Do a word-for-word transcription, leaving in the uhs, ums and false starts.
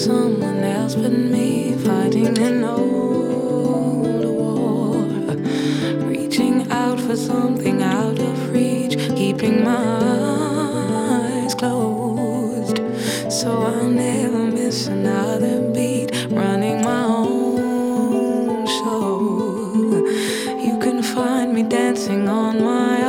someone else but me, fighting an old war, reaching out for something out of reach, keeping my eyes closed so I'll never miss another beat, running my own show. You can find me dancing on my